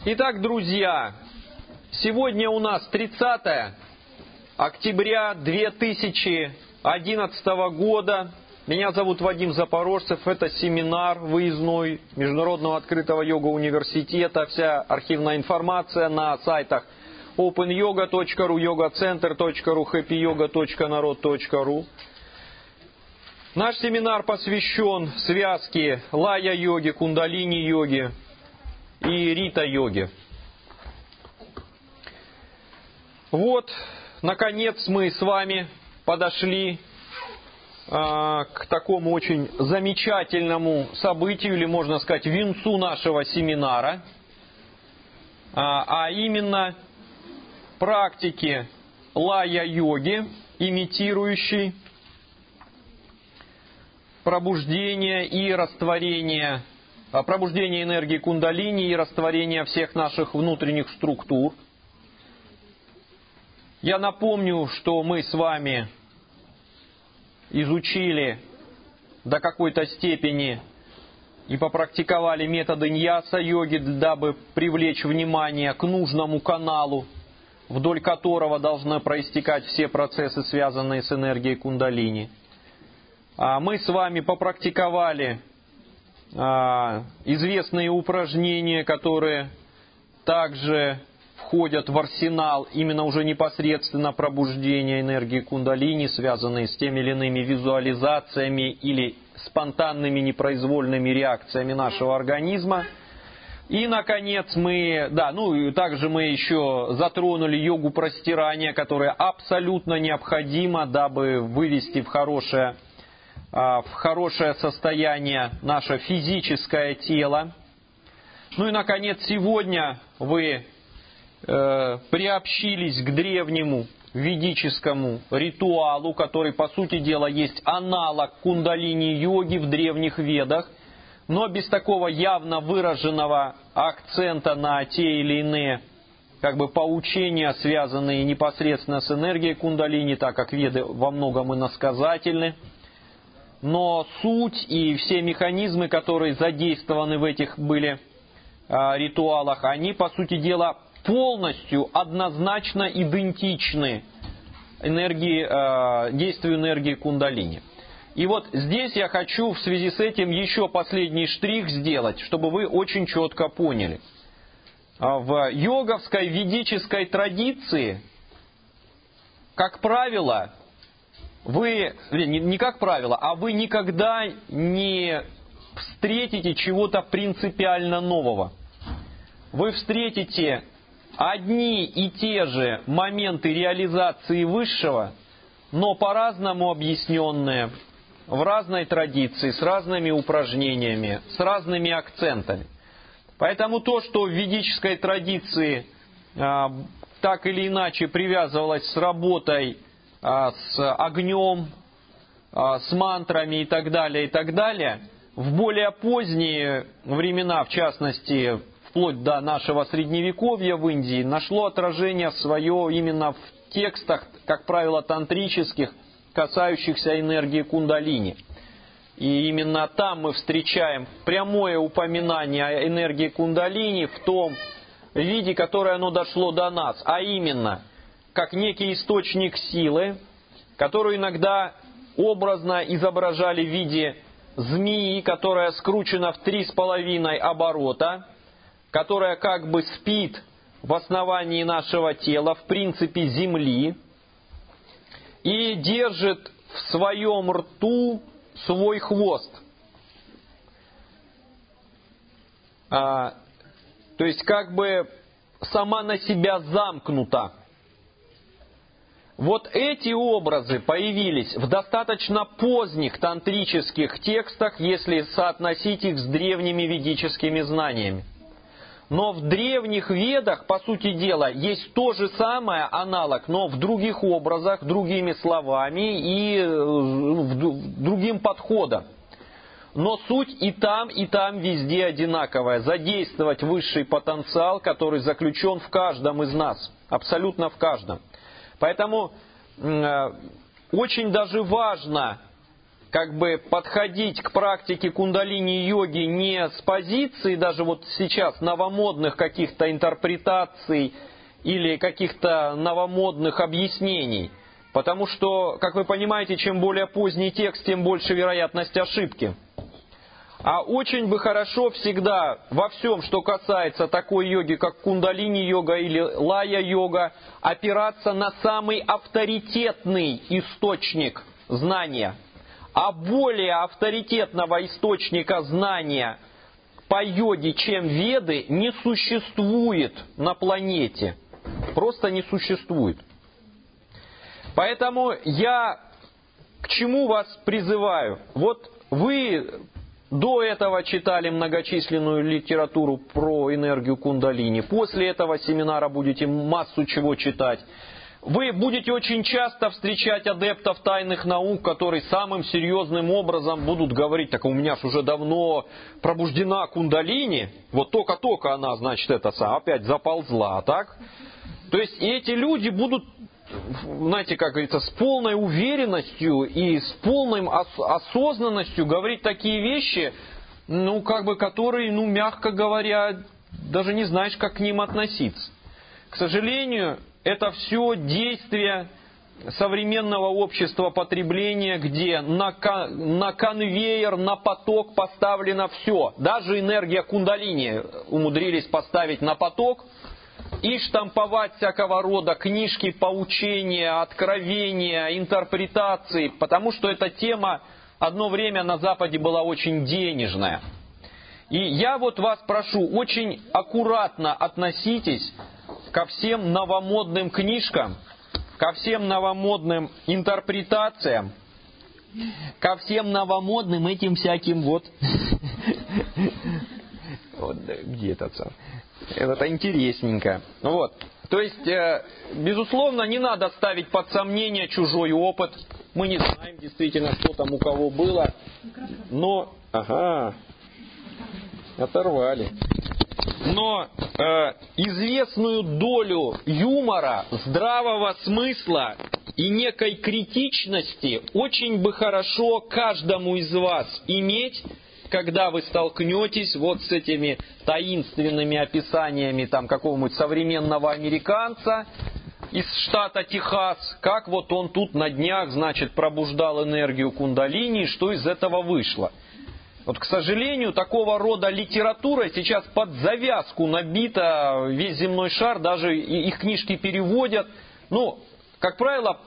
Итак, друзья, сегодня у нас 30 октября 2011 года. Меня зовут Вадим Запорожцев. Это семинар выездной Международного открытого йога-университета. Вся архивная информация на сайтах openyoga.ru, yogacenter.ru, happyyoga.narod.ru. Наш семинар посвящен связке лая-йоги, кундалини-йоги и рита-йоги. Вот, наконец, мы с вами подошли к такому очень замечательному событию, или, можно сказать, венцу нашего семинара, а именно практики лая-йоги, имитирующей пробуждение и растворение, пробуждение энергии кундалини и растворение всех наших внутренних структур. Я напомню, что мы с вами изучили до какой-то степени и попрактиковали методы ньяса-йоги, дабы привлечь внимание к нужному каналу, вдоль которого должны проистекать все процессы, связанные с энергией кундалини. Мы с вами попрактиковали известные упражнения, которые также входят в арсенал именно уже непосредственно пробуждения энергии кундалини, связанные с теми или иными визуализациями или спонтанными непроизвольными реакциями нашего организма. И, наконец, также мы еще затронули йогу простирания, которая абсолютно необходима, дабы вывести в хорошее состояние наше физическое тело. Ну и, наконец, сегодня вы приобщились к древнему ведическому ритуалу, который, по сути дела, есть аналог кундалини-йоги в древних ведах, но без такого явно выраженного акцента на те или иные поучения, связанные непосредственно с энергией кундалини, так как веды во многом иносказательны. Но суть и все механизмы, которые задействованы в этих были ритуалах, они, по сути дела, полностью однозначно идентичны действию энергии кундалини. И вот здесь я хочу в связи с этим еще последний штрих сделать, чтобы вы очень четко поняли. В йоговской ведической традиции, как правило, вы никогда не встретите чего-то принципиально нового. Вы встретите одни и те же моменты реализации высшего, но по-разному объясненные, в разной традиции, с разными упражнениями, с разными акцентами. Поэтому то, что в ведической традиции так или иначе привязывалось с работой с огнем, с мантрами и так далее, в более поздние времена, в частности, вплоть до нашего средневековья в Индии, нашло отражение свое именно в текстах, как правило, тантрических, касающихся энергии кундалини. И именно там мы встречаем прямое упоминание о энергии кундалини в том виде, которое оно дошло до нас, а именно как некий источник силы, которую иногда образно изображали в виде змеи, которая скручена в 3,5 оборота, которая как бы спит в основании нашего тела, в принципе земли, и держит в своем рту свой хвост. То есть как бы сама на себя замкнута. Вот эти образы появились в достаточно поздних тантрических текстах, если соотносить их с древними ведическими знаниями. Но в древних ведах, по сути дела, есть то же самое, аналог, но в других образах, другими словами и другим подходом. Но суть и там везде одинаковая. Задействовать высший потенциал, который заключен в каждом из нас. Абсолютно в каждом. Поэтому очень даже важно как бы подходить к практике кундалини-йоги не с позиции даже вот сейчас новомодных каких-то интерпретаций или каких-то новомодных объяснений. Потому что, как вы понимаете, чем более поздний текст, тем больше вероятность ошибки. А очень бы хорошо всегда во всем, что касается такой йоги, как кундалини-йога или лая-йога, опираться на самый авторитетный источник знания. А более авторитетного источника знания по йоге, чем Веды, не существует на планете. Просто не существует. Поэтому я к чему вас призываю? Вот вы до этого читали многочисленную литературу про энергию кундалини. После этого семинара будете массу чего читать. Вы будете очень часто встречать адептов тайных наук, которые самым серьезным образом будут говорить: так у меня ж уже давно пробуждена кундалини, вот только-только она, значит, опять заползла, так? То есть эти люди будут, знаете, как говорится, с полной уверенностью и с полной осознанностью говорить такие вещи, которые, мягко говоря, даже не знаешь, как к ним относиться. К сожалению, это все действие современного общества потребления, где на конвейер, на поток поставлено все. Даже энергия кундалини умудрились поставить на поток и штамповать всякого рода книжки, поучения, откровения, интерпретации, потому что эта тема одно время на Западе была очень денежная. И я вот вас прошу, очень аккуратно относитесь ко всем новомодным книжкам, ко всем новомодным интерпретациям, ко всем новомодным этим всяким вот... Где этот сам? Это интересненько. Вот. То есть, безусловно, не надо ставить под сомнение чужой опыт. Мы не знаем действительно, что там у кого было. Но... Ага. Оторвали. Но известную долю юмора, здравого смысла и некой критичности очень бы хорошо каждому из вас иметь, когда вы столкнетесь вот с этими таинственными описаниями там какого-нибудь современного американца из штата Техас, как вот он тут на днях, значит, пробуждал энергию кундалини, и что из этого вышло. Вот, к сожалению, такого рода литература сейчас под завязку набита весь земной шар, даже их книжки переводят. Как правило,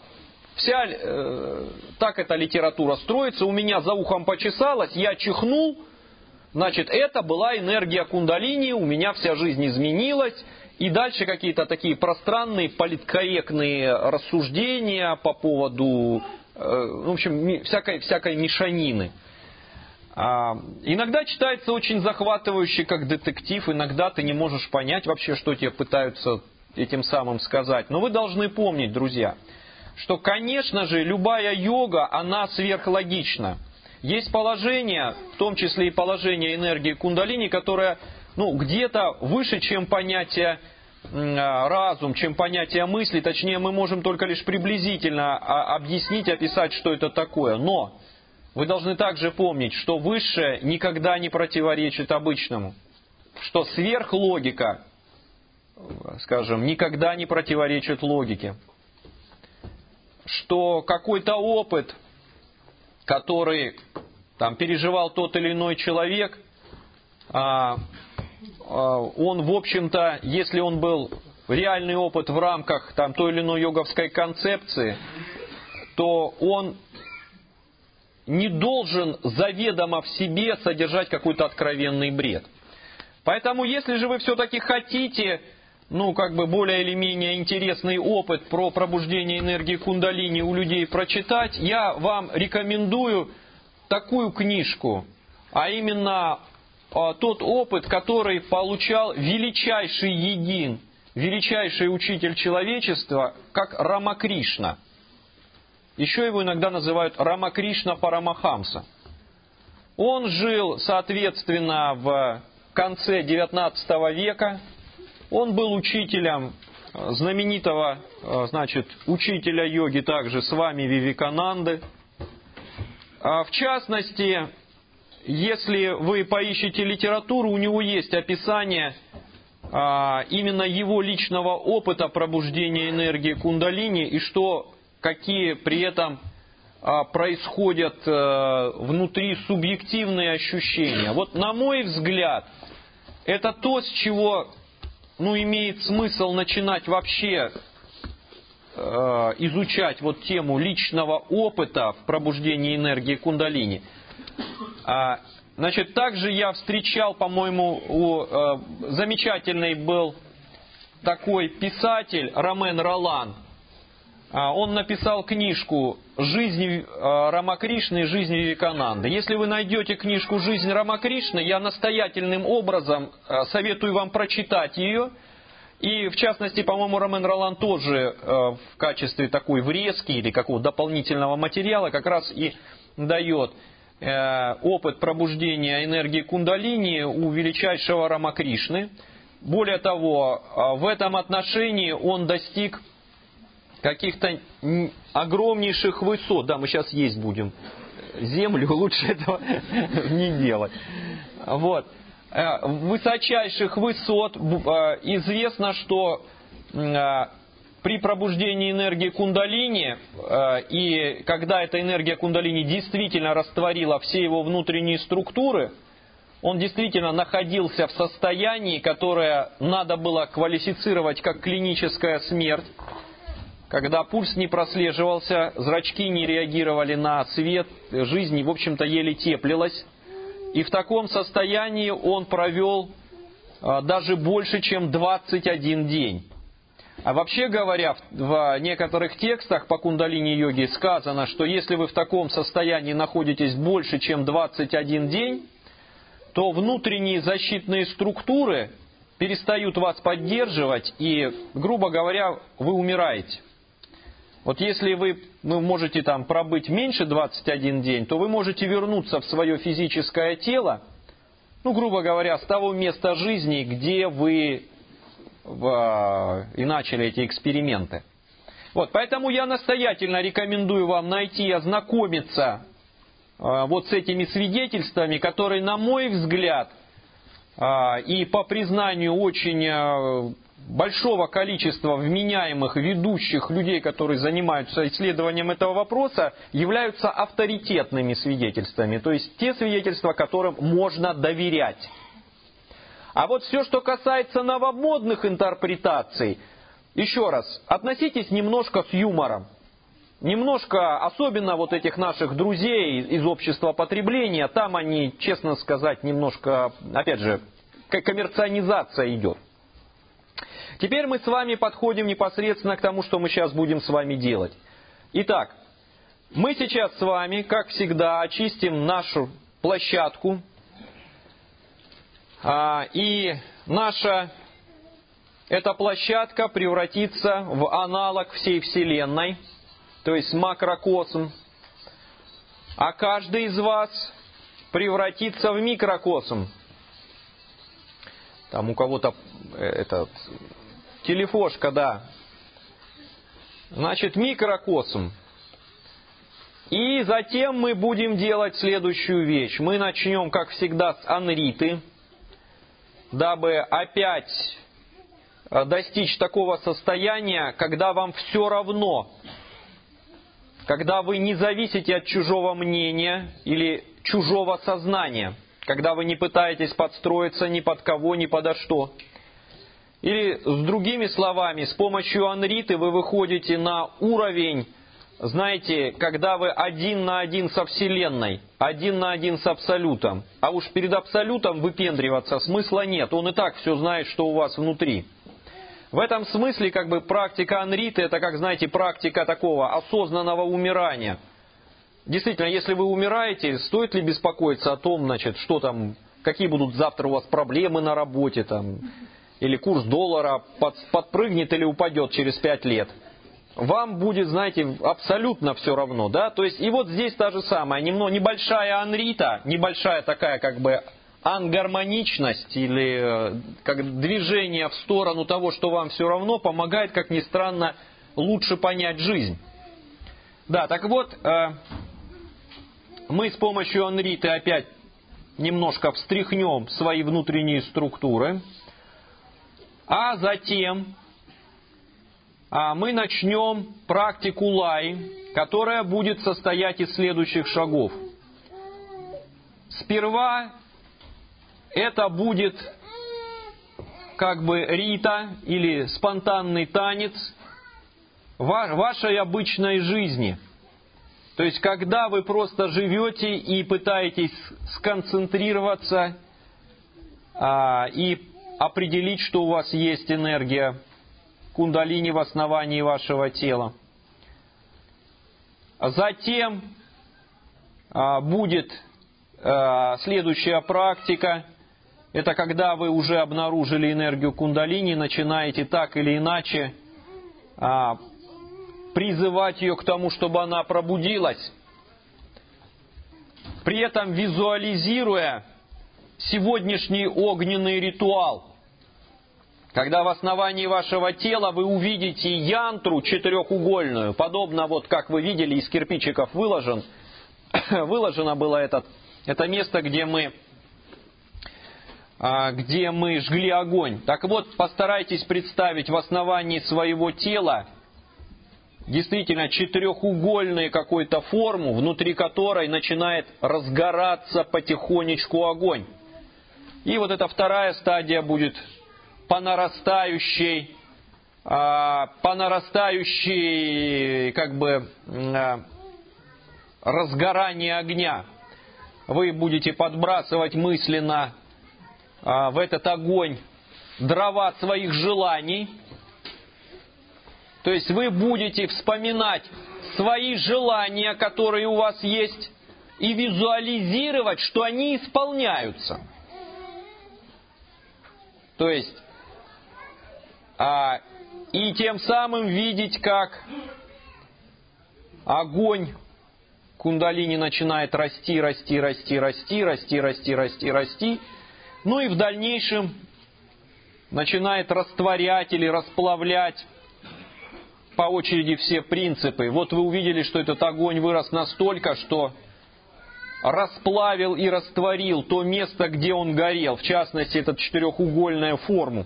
так эта литература строится. У меня за ухом почесалось, я чихнул, значит, это была энергия кундалини, у меня вся жизнь изменилась. И дальше какие-то такие пространные, политкорректные рассуждения по поводу, в общем, всякой мешанины. Иногда читается очень захватывающе, как детектив, иногда ты не можешь понять вообще, что тебе пытаются этим самым сказать. Но вы должны помнить, друзья, что, конечно же, любая йога, она сверхлогична. Есть положение, в том числе и положение энергии кундалини, которое где-то выше, чем понятие разум, чем понятие мысли. Точнее, мы можем только лишь приблизительно объяснить, описать, что это такое. Но вы должны также помнить, что высшее никогда не противоречит обычному. Что сверхлогика, скажем, никогда не противоречит логике. Что какой-то опыт, который там переживал тот или иной человек, он, в общем-то, если он был реальный опыт в рамках там той или иной йоговской концепции, то он не должен заведомо в себе содержать какой-то откровенный бред. Поэтому, если же вы все-таки хотите, более или менее интересный опыт про пробуждение энергии кундалини у людей прочитать, я вам рекомендую такую книжку, а именно тот опыт, который получал величайший йогин, величайший учитель человечества, как Рамакришна. Еще его иногда называют Рамакришна Парамахамса. Он жил, соответственно, в конце XIX века. Он был учителем знаменитого, учителя йоги также Свами Вивекананды. В частности, если вы поищете литературу, у него есть описание именно его личного опыта пробуждения энергии кундалини и какие при этом происходят внутри субъективные ощущения. Вот на мой взгляд, это то, с чего имеет смысл начинать вообще изучать вот тему личного опыта в пробуждении энергии кундалини. Значит, также я встречал, по-моему, замечательный был такой писатель Ромен Ролан. Он написал книжку «Жизнь Рамакришны и жизнь Вивекананды». Если вы найдете книжку «Жизнь Рамакришны», я настоятельным образом советую вам прочитать ее. И, в частности, по-моему, Ромен Ролан тоже в качестве такой врезки или какого-то дополнительного материала как раз и дает опыт пробуждения энергии кундалини у величайшего Рамакришны. Более того, в этом отношении он достиг каких-то огромнейших высот. Да, мы сейчас есть будем землю, лучше этого не делать. Вот. Высочайших высот. Известно, что при пробуждении энергии кундалини, и когда эта энергия кундалини действительно растворила все его внутренние структуры, он действительно находился в состоянии, которое надо было квалифицировать как клиническая смерть, когда пульс не прослеживался, зрачки не реагировали на свет, жизнь, в общем-то, еле теплилась. И в таком состоянии он провел даже больше, чем 21 день. А вообще говоря, в некоторых текстах по кундалини-йоге сказано, что если вы в таком состоянии находитесь больше, чем 21 день, то внутренние защитные структуры перестают вас поддерживать и, грубо говоря, вы умираете. Вот если вы можете там пробыть меньше 21 день, то вы можете вернуться в свое физическое тело, грубо говоря, с того места жизни, где вы и начали эти эксперименты. Вот, поэтому я настоятельно рекомендую вам найти и ознакомиться вот с этими свидетельствами, которые, на мой взгляд, и по признанию очень большого количества вменяемых ведущих людей, которые занимаются исследованием этого вопроса, являются авторитетными свидетельствами. То есть те свидетельства, которым можно доверять. А вот все, что касается новомодных интерпретаций, еще раз, относитесь немножко с юмором. Немножко, особенно вот этих наших друзей из общества потребления, там они, честно сказать, немножко, опять же, коммерциализация идет. Теперь мы с вами подходим непосредственно к тому, что мы сейчас будем с вами делать. Итак, мы сейчас с вами, как всегда, очистим нашу площадку. И наша эта площадка превратится в аналог всей Вселенной, то есть макрокосм. А каждый из вас превратится в микрокосм. Там у кого-то телефошка, да. Значит, микрокосм. И затем мы будем делать следующую вещь. Мы начнем, как всегда, с анриты, дабы опять достичь такого состояния, когда вам все равно, когда вы не зависите от чужого мнения или чужого сознания, когда вы не пытаетесь подстроиться ни под кого, ни подо что. Или, с другими словами, с помощью анриты вы выходите на уровень, знаете, когда вы один на один со Вселенной, один на один с Абсолютом. А уж перед Абсолютом выпендриваться смысла нет, он и так все знает, что у вас внутри. В этом смысле, практика анриты, это, знаете, практика такого осознанного умирания. Действительно, если вы умираете, стоит ли беспокоиться о том, что там, какие будут завтра у вас проблемы на работе, или курс доллара подпрыгнет или упадет через 5 лет. Вам будет, знаете, абсолютно все равно, да? То есть, и вот здесь та же самая, небольшая анрита, небольшая такая, ангармоничность или движение в сторону того, что вам все равно, помогает, как ни странно, лучше понять жизнь. Да, так вот, мы с помощью Анриты опять немножко встряхнем свои внутренние структуры, а затем мы начнем практику лай, которая будет состоять из следующих шагов. Сперва это будет как бы рита или спонтанный танец вашей обычной жизни. То есть, когда вы просто живете и пытаетесь сконцентрироваться и определить, что у вас есть энергия кундалини в основании вашего тела. Затем будет следующая практика. Это когда вы уже обнаружили энергию кундалини, начинаете так или иначе призывать ее к тому, чтобы она пробудилась, при этом визуализируя сегодняшний огненный ритуал. Когда в основании вашего тела вы увидите янтру четырехугольную, подобно вот как вы видели, из кирпичиков выложено было это место, где мы жгли огонь. Так вот, постарайтесь представить в основании своего тела действительно четырехугольную какую-то форму, внутри которой начинает разгораться потихонечку огонь. И вот эта вторая стадия будет по нарастающей как бы разгорание огня. Вы будете подбрасывать мысленно в этот огонь дрова своих желаний. То есть вы будете вспоминать свои желания, которые у вас есть, и визуализировать, что они исполняются. То есть, и тем самым видеть, как огонь кундалини начинает расти. Ну и в дальнейшем начинает растворять или расплавлять по очереди все принципы. Вот вы увидели, что этот огонь вырос настолько, что расплавил и растворил то место, где он горел, в частности, эту четырехугольную форму.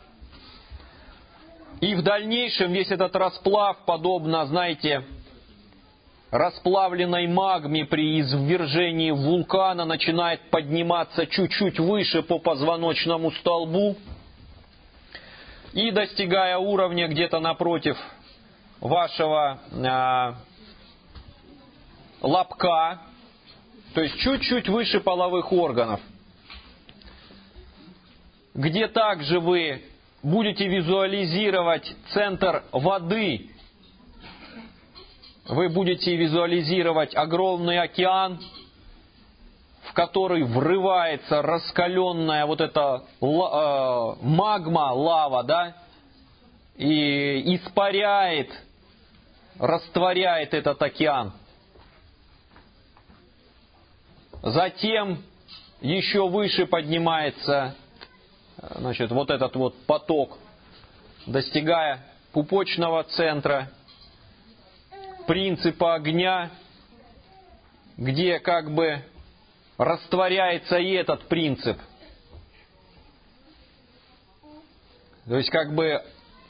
И в дальнейшем весь этот расплав, подобно, знаете, расплавленной магме при извержении вулкана, начинает подниматься чуть-чуть выше по позвоночному столбу и, достигая уровня где-то напротив вашего лобка, то есть чуть-чуть выше половых органов, где также вы будете визуализировать центр воды, вы будете визуализировать огромный океан, в который врывается раскаленная вот эта магма, лава, да, и испаряет, растворяет этот океан. Затем еще выше поднимается, значит, вот этот вот поток, достигая пупочного центра, принципа огня, где как бы растворяется и этот принцип. То есть как бы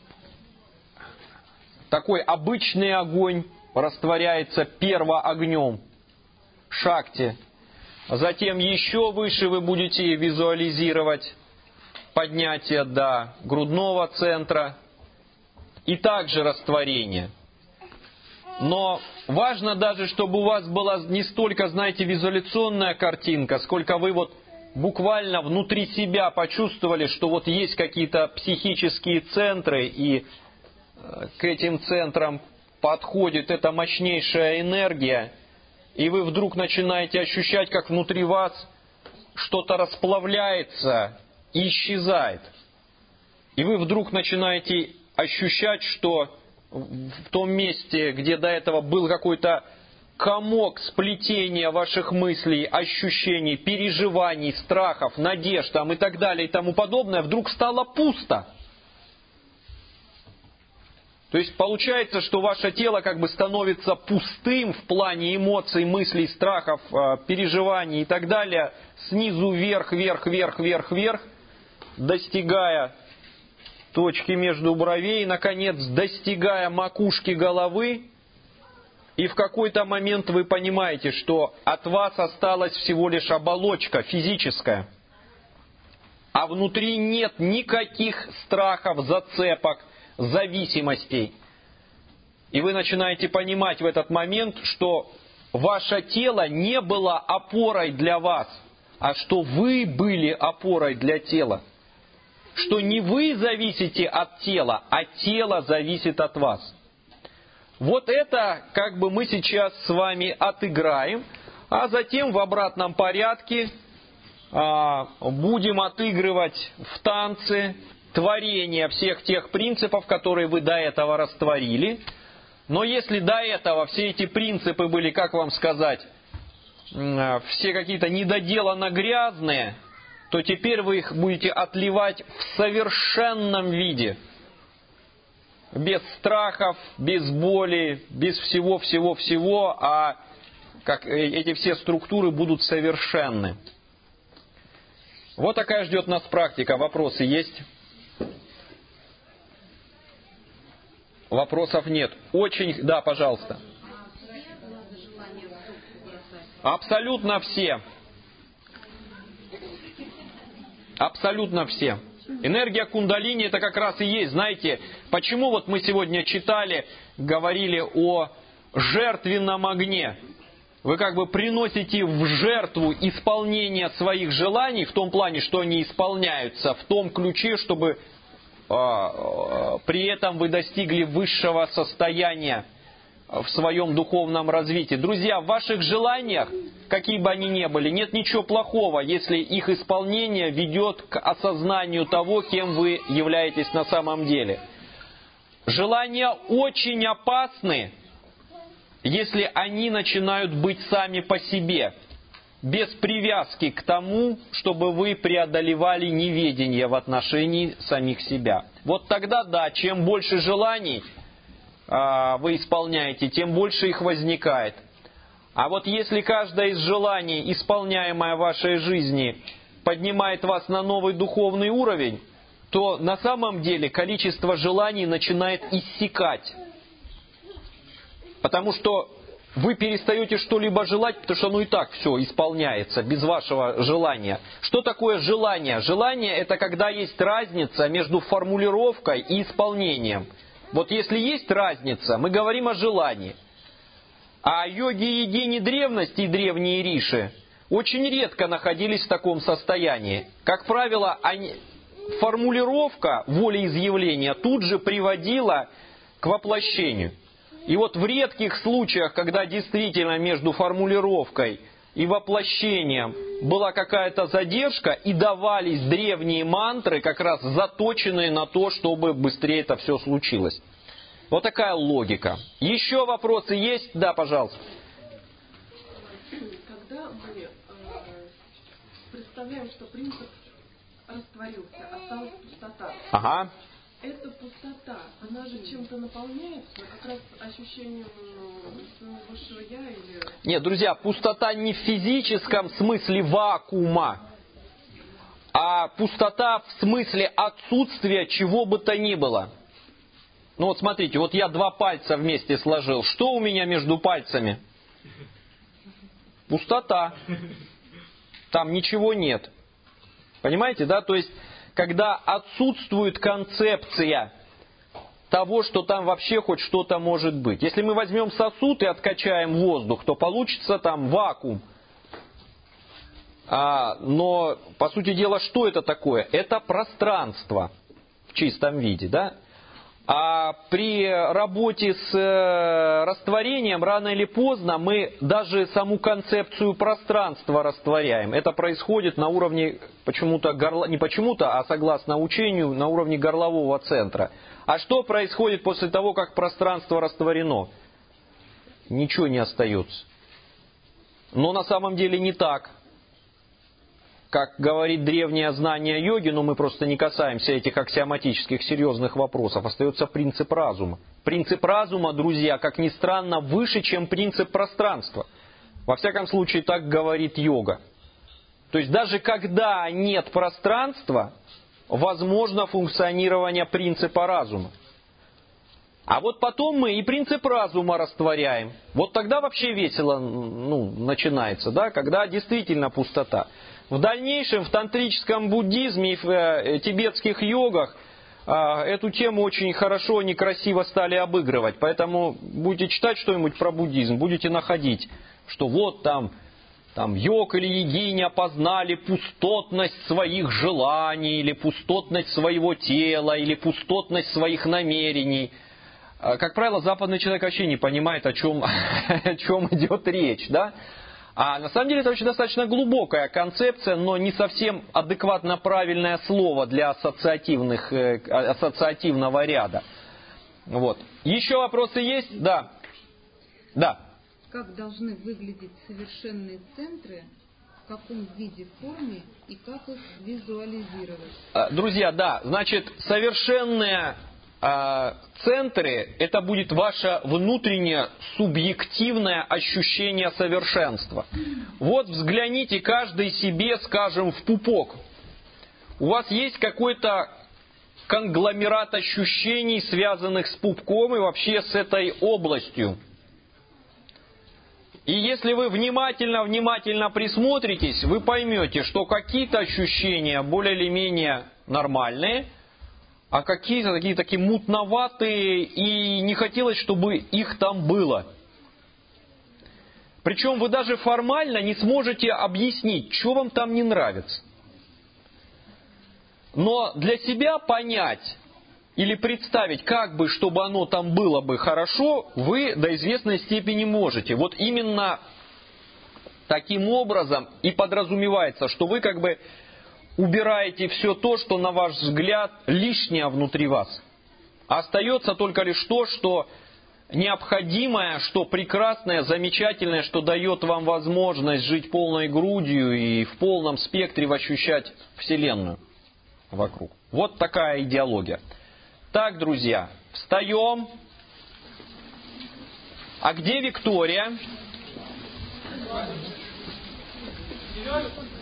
такой обычный огонь растворяется первоогнем, шакти. Затем еще выше вы будете визуализировать поднятие до грудного центра и также растворение. Но важно даже, чтобы у вас была не столько, знаете, визуаляционная картинка, сколько вы вот буквально внутри себя почувствовали, что вот есть какие-то психические центры, и к этим центрам подходит эта мощнейшая энергия, и вы вдруг начинаете ощущать, как внутри вас что-то расплавляется и исчезает. И вы вдруг начинаете ощущать, что в том месте, где до этого был какой-то комок сплетения ваших мыслей, ощущений, переживаний, страхов, надежд там, и так далее и тому подобное, вдруг стало пусто. То есть получается, что ваше тело как бы становится пустым в плане эмоций, мыслей, страхов, переживаний и так далее, снизу вверх, вверх, вверх, вверх, вверх, достигая точки между бровей, наконец, достигая макушки головы, и в какой-то момент вы понимаете, что от вас осталась всего лишь оболочка физическая, а внутри нет никаких страхов, зацепок, зависимостей. И вы начинаете понимать в этот момент, что ваше тело не было опорой для вас, а что вы были опорой для тела. Что не вы зависите от тела, а тело зависит от вас. Вот это как бы мы сейчас с вами отыграем, а затем в обратном порядке будем отыгрывать в танце творение всех тех принципов, которые вы до этого растворили. Но если до этого все эти принципы были, как вам сказать, все какие-то недоделанно грязные, то теперь вы их будете отливать в совершенном виде. Без страхов, без боли, без всего-всего-всего, а как эти все структуры будут совершенны. Вот такая ждет нас практика. Вопросы есть? Вопросов нет. Очень... Да, пожалуйста. Абсолютно все. Абсолютно все. Энергия кундалини это как раз и есть. Знаете, почему вот мы сегодня читали, говорили о жертвенном огне. Вы как бы приносите в жертву исполнение своих желаний, в том плане, что они исполняются, в том ключе, чтобы при этом вы достигли высшего состояния в своем духовном развитии. Друзья, в ваших желаниях, какие бы они ни были, нет ничего плохого, если их исполнение ведет к осознанию того, кем вы являетесь на самом деле. Желания очень опасны, если они начинают быть сами по себе, без привязки к тому, чтобы вы преодолевали неведение в отношении самих себя. Вот тогда да, чем больше желаний вы исполняете, тем больше их возникает. А вот если каждое из желаний, исполняемое в вашей жизни, поднимает вас на новый духовный уровень, то на самом деле количество желаний начинает иссякать. Потому что вы перестаете что-либо желать, потому что оно и так все исполняется без вашего желания. Что такое желание? Желание это когда есть разница между формулировкой и исполнением. Вот если есть разница, мы говорим о желании. А йоги-йогини древности и древние риши очень редко находились в таком состоянии. Как правило, формулировка волеизъявления тут же приводила к воплощению. И вот в редких случаях, когда действительно между формулировкой и воплощением была какая-то задержка, и давались древние мантры, как раз заточенные на то, чтобы быстрее это все случилось. Вот такая логика. Еще вопросы есть? Да, пожалуйста. Когда мы представляем, что принцип растворился, осталась пустота. Ага. Эта пустота, она же чем-то наполняется, как раз ощущением своего высшего я или... Нет, друзья, пустота не в физическом смысле вакуума, а пустота в смысле отсутствия чего бы то ни было. Ну вот смотрите, вот я два пальца вместе сложил. Что у меня между пальцами? Пустота. Там ничего нет. Понимаете, да? То есть, когда отсутствует концепция того, что там вообще хоть что-то может быть. Если мы возьмем сосуд и откачаем воздух, то получится там вакуум. Но, по сути дела, что это такое? Это пространство в чистом виде, да? А при работе с растворением рано или поздно мы даже саму концепцию пространства растворяем. Это происходит на уровне почему-то, не почему-то, а согласно учению, на уровне горлового центра. А что происходит после того, как пространство растворено? Ничего не остается. Но на самом деле не так. как говорит древнее знание йоги, но мы просто не касаемся этих аксиоматических серьезных вопросов, остается принцип разума. Принцип разума, друзья, как ни странно, выше, чем принцип пространства. Во всяком случае, так говорит йога. То есть даже когда нет пространства, возможно функционирование принципа разума. А вот потом мы и принцип разума растворяем. Вот тогда вообще весело начинается, да, когда действительно пустота. В дальнейшем в тантрическом буддизме и в тибетских йогах эту тему очень хорошо, некрасиво стали обыгрывать. Поэтому будете читать что-нибудь про буддизм, будете находить, что вот там йог или йогиня познали пустотность своих желаний, или пустотность своего тела, или пустотность своих намерений. Как правило, западный человек вообще не понимает, о чем идет речь, да? А на самом деле это очень достаточно глубокая концепция, но не совсем адекватно правильное слово для ассоциативного ряда. Вот. Еще вопросы есть? Да. Да. Как должны выглядеть совершенные центры, в каком виде, форме и как их визуализировать? Друзья, да, значит, совершенные центры, это будет ваше внутреннее субъективное ощущение совершенства. Вот взгляните каждый себе, скажем, в пупок. У вас есть какой-то конгломерат ощущений, связанных с пупком и вообще с этой областью. И если вы внимательно присмотритесь, вы поймете, что какие-то ощущения более или менее нормальные, а какие-то такие мутноватые, и не хотелось, чтобы их там было. Причем вы даже формально не сможете объяснить, что вам там не нравится. Но для себя понять или представить, как бы, чтобы оно там было бы хорошо, вы до известной степени можете. Вот именно таким образом и подразумевается, что вы как бы убираете все то, что, на ваш взгляд, лишнее внутри вас. Остается только лишь то, что необходимое, что прекрасное, замечательное, что дает вам возможность жить полной грудью и в полном спектре ощущать Вселенную вокруг. Вот такая идеология. Так, друзья, встаем. А где Виктория?